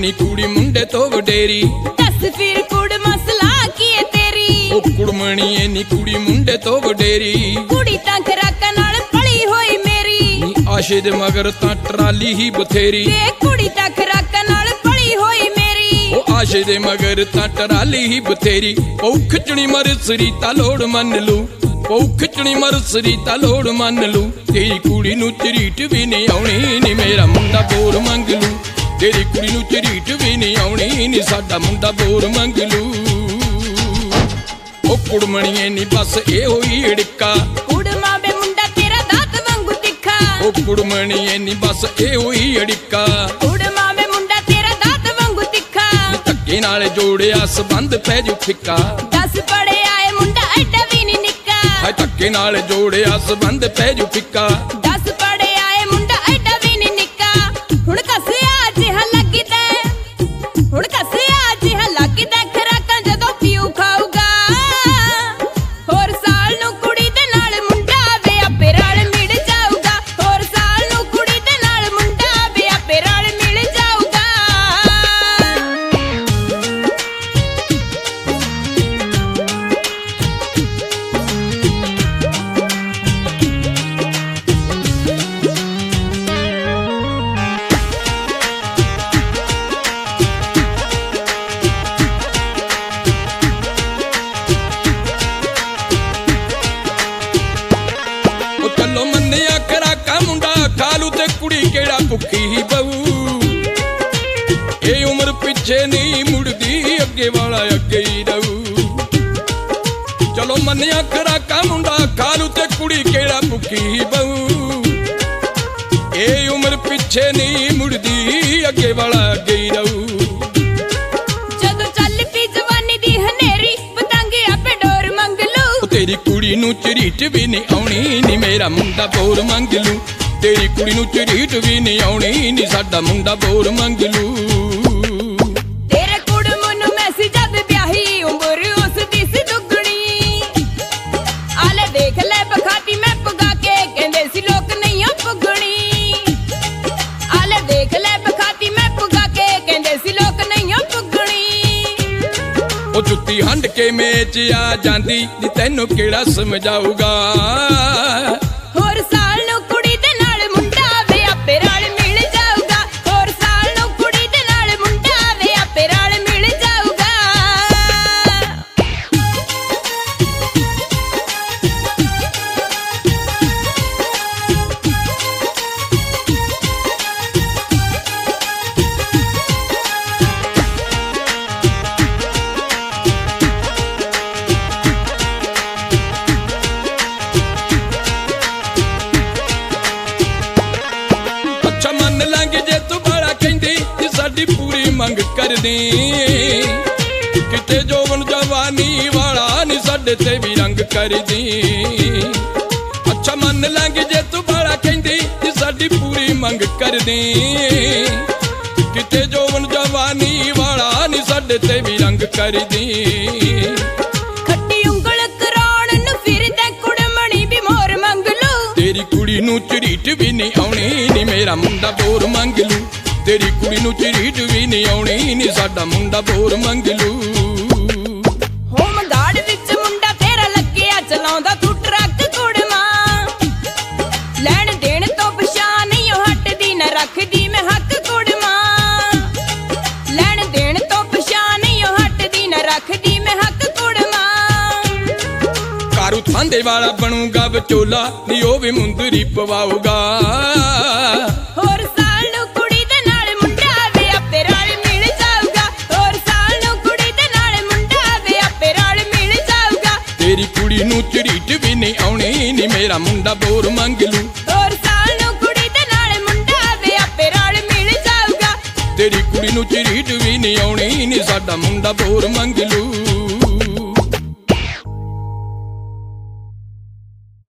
ਨੀ ਕੁੜੀ ਮੁੰਡੇ ਤੋਂ ਵਡੇਰੀ। ਦੱਸ ਫਿਰ ਕੁੜ ਮਸਲਾ ਕੀ ਏ ਤੇਰੀ? ਉਹ ਕੁੜਮਣੀ ਨੀ ਕੁੜੀ ਮੁੰਡੇ ਤੋਂ ਵਡੇਰੀ। ਕੁੜੀ ਤਾਂ ਖਰਾਕਾਂ ਨਾਲ ਪਲੀ ਹੋਈ ਮੇਰੀ। ਨੀ ਆਸ਼ੇ ਦੇ ਮਗਰ ਤਾਂ ਟਰਾਲੀ ਹੀ ਬਥੇਰੀ। ਵੇ ਕੁੜੀ ਤਾਂ ਖਰਾਕਾਂ ਨਾਲ ਪਲੀ ਹੋਈ ਮੇਰੀ। ਉਹ ਆਸ਼ੇ ਦੇ ਮਗਰ ਤਾਂ ਟਰਾਲੀ ਹੀ ਬਥੇਰੀ। ਪਉ ਖਿੱਚਣੀ ਮਰਸਰੀ ਤਾਂ ਲੋੜ ਮੰਨ ਲੂ। ਪਉ ਖਿੱਚਣੀ ਮਰਸਰੀ ਤਾਂ ਲੋੜ ਮੰਨ ਲੂ। ਤੇਰੀ ਕੁੜੀ ਨੂੰ ਝਰੀਟ ਵੀ ਨਹੀਂ ਆਉਣੀ ਨੀ ਮੇਰਾ ਮੁੰਡਾ ਬੋਰ ਮੰਗ ਲੂ। ਤੇਰੀ ਕੁੜੀ ਨੂੰ ਝਰੀਟ ਵੀ ਨਹੀਂ ਆਉਣੀ ਨੀ ਸਾਡਾ ਮੁੰਡਾ ਬੋਰ ਮੰਗ ਲੂ। ਉਹ ਕੁੜਮਣੀਏ ਨੀ ਬਸ ਇਹੋ ਹੀ ਢਿੱਕਾ। ਕੁੜਮਾ ਵੇ ਮੁੰਡਾ ਤੇਰਾ ਦਾਤ ਵਾਂਗੂ ਤਿੱਖਾ। ਉਹ ਕੁੜਮਣੀਏ ਨੀ ਬਸ ਇਹੋ ਹੀ ਢਿੱਕਾ। ਕੁੜਮਾ ਵੇ ਮੁੰਡਾ ਤੇਰਾ ਦਾਤ ਵਾਂਗੂ ਤਿੱਖਾ। ਧੱਕੇ ਨਾਲ ਜੋੜਿਆ ਸੰਬੰਧ ਪੈ ਜੂ ਫਿੱਕਾ। 10 ਪੜਿਆ ਏ ਮੁੰਡਾ ਐਡਾ ਵੀ ਨਹੀਂ ਨਿੱਕਾ। ਹਾਏ ਧੱਕੇ ਨਾਲ ਜੋੜਿਆ ਸੰਬੰਧ ਪੈ ਜੂ ਫਿੱਕਾ। 10 ਪੜਿਆ ਏ ਮੁੰਡਾ ਐਡਾ ਵੀ ਨਹੀਂ ਨਿੱਕਾ। ਹੁਣ ਕੱਸਿਆ ਜਿਹਾ ਲੱਗਦਾ, ਹੁਣ ਕੱਸਿਆ ਜਿਹਾ ਲੱਗਦਾ ਖਰਾਕਾਂ ਜਦੋਂ ਪੀਊ ਖਾਊਗਾ। ਹੋਰ ਸਾਲ ਨੂੰ ਕੁੜੀ ਦੇ ਨਾਲ ਮੁੰਡਾ ਵੇ ਆਪੇ ਰਲ ਮਿਲ ਜਾਊਗਾ। ਹੋਰ ਸਾਲ ਨੂੰ ਕੁੜੀ ਦੇ ਨਾਲ ਮੁੰਡਾ ਵੇ ਆਪੇ ਰਲ ਮਿਲ ਜਾਊਗਾ। ਉਹ ਚੱਲੋ ਮੰਨਿਆ ਖਰਾਕਾਂ ਮੁੰਡਾ ਖਾਲੂ ਤੇ ਕੁੜੀ ਕਿਹੜਾ ਭੁੱਖੀ ਹੀ ਬਹੂ। ਇਹ ਉਮਰ ਪਿੱਛੇ ਨਹੀਂ ਮੁੜਦੀ ਅੱਗੇ ਵਾਲਾ ਅੱਗੇ ਹੀ ਰਹੂ। ਚਲੋ ਮੰਨਿਆ ਖਰਾਕਾਂ ਮੁੰਡਾ ਖਾਲੂ ਤੇ ਕੁੜੀ ਕਿਹੜਾ ਭੁੱਖੀ ਹੀ ਬਹੂ। ਇਹ ਉਮਰ ਪਿੱਛੇ ਨਹੀਂ ਮੁੜਦੀ ਅੱਗੇ ਵਾਲਾ ਅੱਗੇ ਹੀ ਰਹੂ। ਜਦੋਂ ਚੱਲ ਪਈ ਜਵਾਨੀ ਦੀ ਹਨੇਰੀ ਪਤੰਗ ਆਪੇ ਡੋਰ ਮੰਗ ਲੂ। ਉਹ ਤੇਰੀ ਕੁੜੀ ਨੂੰ ਝਰੀਟ ਵੀ ਨਹੀਂ ਆਉਣੀ ਨੀ ਮੇਰਾ ਮੁੰਡਾ ਬੋਰ ਮੰਗ ਲੂ। ਤੇਰੀ ਕੁੜੀ ਨੂੰ ਝਰੀਟ ਵੀ ਨਹੀਂ ਆਉਣੀ ਨੀ ਸਾਡਾ ਮੁੰਡਾ ਬੋਰ ਮੰਗ ਲੂ। ਤੇਰੇ ਕੁੜਮ ਨੂੰ ਮੈਸੀ ਜਦ ਵਿਆਹੀ ਉਮਰ ਉਸ ਦੀ ਸੀ ਦੁੱਗਣੀ। ਆਲੇ ਦੇਖ ਲੈ ਬਖਾਤੀ ਮੈਂ ਪੁਗਾ ਕੇ ਕਹਿੰਦੇ ਸੀ ਲੋਕ ਨਹੀਂ ਪੁੱਗਣੀ। ਆਲੇ ਦੇਖ ਲੈ ਬਖਾਤੀ ਮੈਂ ਪੁਗਾ ਕੇ ਕਹਿੰਦੇ ਸੀ ਲੋਕ ਨਹੀਂ ਪੁੱਗਣੀ। ਉਹ ਜੁੱਤੀ ਹੰਡ ਕੇ ਮੇਚ ਆ ਜਾਂਦੀ ਨੀ ਤੈਨੂੰ ਕਿਹੜਾ ਸਮਝਾਊਗਾ। ਹੋਰ ਸਾਲ ਨੂੰ ਕੁੜੀ ਦੇ ਨਾਲ ਮੁੰਡਾ ਵੇ ਆਪੇ ਰਲ ਮਿਲ ਜਾਊਗਾ। ਹੋਰ ਸਾਲ ਨੂੰ ਕੁੜੀ ਦੇ ਨਾਲ ਮੁੰਡਾ ਵੇ ਆਪੇ ਰਲ ਮਿਲ ਜਾਊਗਾ। ਅੱਛਾ ਮੰਨ ਲਾਂਗੇ ਜੇ ਤੂੰ ਬਾਲਾ ਕਹਿੰਦੀ ਕਿ ਸਾਡੀ ਪੂਰੀ ਮੰਗ ਕਰਦੀ। ਕਿਤੇ ਜੋਬਨ ਜਵਾਨੀ ਵਾਲਾ ਨੀ ਸਾਡੇ ਤੇ ਵੀ ਰੰਗ ਕਰਦੀ। ਅੱਛਾ ਮੰਨ ਲਾਂਗੇ ਜੇ ਤੂੰ ਬਾਲਾ ਕਹਿੰਦੀ ਕਿ ਸਾਡੀ ਪੂਰੀ ਮੰਗ ਕਰਦੀ। ਕਿਤੇ ਜੋਬਨ ਜਵਾਨੀ ਵਾਲਾ ਨੀ ਸਾਡੇ ਤੇ ਵੀ ਰੰਗ ਕਰਦੀ। ਖੱਟੀ ਉਂਗਲ ਕਰਾਉਣ ਨੂੰ ਫਿਰਦਾ ਕੁੜਮਣੀ ਵੀ ਮੋਰ ਮੰਗ ਲੂ। ਤੇਰੀ ਕੁੜੀ ਨੂੰ ਝਰੀਟ ਵੀ ਨਹੀਂ ਆਉਣੀ ਨੀ ਮੇਰਾ ਮੁੰਡਾ ਬੋਰ ਮੰਗ ਲੂ। ਤੇਰੀ ਕੁੜੀ ਨੂੰ ਝਰੀਟ ਵੀ ਨਹੀਂ ਆਉਣੀ ਨੀ ਸਾਡਾ ਮੁੰਡਾ ਬੋਰ ਮੰਗ ਲੂ। ਹੋਮਗਾਰਡ ਵਿੱਚ ਮੁੰਡਾ ਤੇਰਾ ਲੱਗਿਆ ਚਲਾਉਂਦਾ ਤੂੰ ਟਰੱਕ ਕੁੜਮਾ। ਲੈਣ ਦੇਣ ਤੋਂ ਪਛਾਣ ਨਹੀਂ ਉਹ ਹਟਦੀ ਨਾ ਰੱਖਦੀ ਮੈਂ ਹੱਕ ਕੁੜਮਾ। ਲੈਣ ਦੇਣ ਤੋਂ ਪਛਾਣ ਨਹੀਂ ਉਹ ਹਟਦੀ ਨਾ ਰੱਖਦੀ ਮੈਂ ਹੱਕ ਕੁੜਮਾ। ਕਾਰੂ ਥਾਂਦੇ ਵਾਲਾ ਬਣੂਗਾ ਵਿਚੋਲਾ ਨੀ ਉਹ ਵੀ ਮੁੰਦਰੀ ਪਵਾਊਗਾ। ਹੋਰ ਸਾਲ ਨੂੰ ਕੁੜੀ ਦੇ ਨਾਲ ਮੁੰਡਾ ਵੇ ਆਪੇ ਰਲ ਮਿਲ ਜਾਊਗਾ। ਹੋਰ ਸਾਲ ਨੂੰ ਕੁੜੀ ਦੇ ਨਾਲ ਮੁੰਡਾ ਵੇ ਆਪੇ ਰਲ ਮਿਲ ਜਾਊਗਾ। ਤੇਰੀ ਕੁੜੀ ਨੂੰ ਝਰੀਟ ਵੀ ਨਹੀਂ ਆਉਣੀ ਨੀ ਮੇਰਾ ਮੁੰਡਾ ਬੋਰ ਮੰਗ ਲੂ। ਹੋਰ ਸਾਲ ਨੂੰ ਕੁੜੀ ਦੇ ਨਾਲ ਮੁੰਡਾ ਵੇ ਆਪੇ ਰਲ ਮਿਲ ਜਾਊਗਾ। ਤੇਰੀ ਕੁੜੀ ਨੂੰ ਝਰੀਟ ਵੀ ਨਹੀਂ ਆਉਣੀ ਨੀ ਸਾਡਾ ਮੁੰਡਾ ਬੋਰ ਮੰਗ ਲੂ।